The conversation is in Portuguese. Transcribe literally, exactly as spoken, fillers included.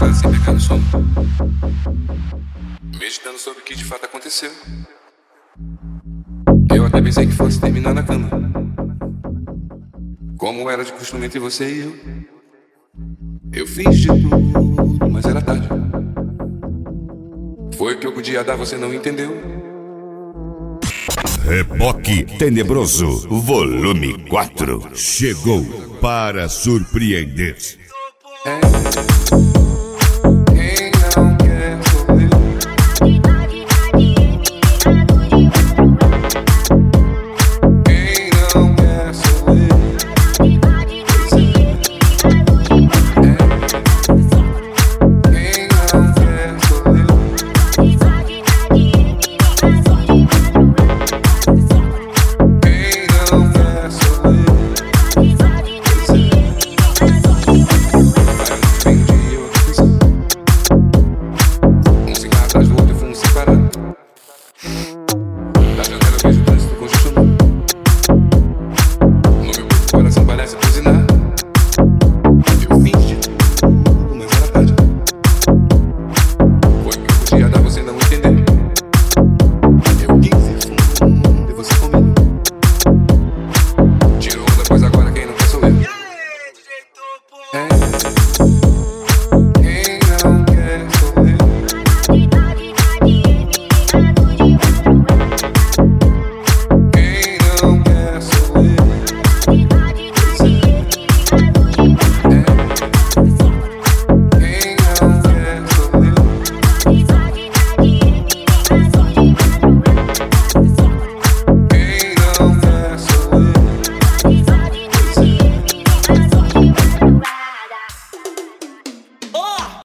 quase sem pegar no sono, meditando sobre o que de fato aconteceu. Eu até pensei que fosse terminar na cama, como era de costume entre você e eu. Eu fiz de tudo, mas era tarde. Foi o que eu podia dar, você não entendeu. Reboque Tenebroso, volume quatro, chegou para surpreender.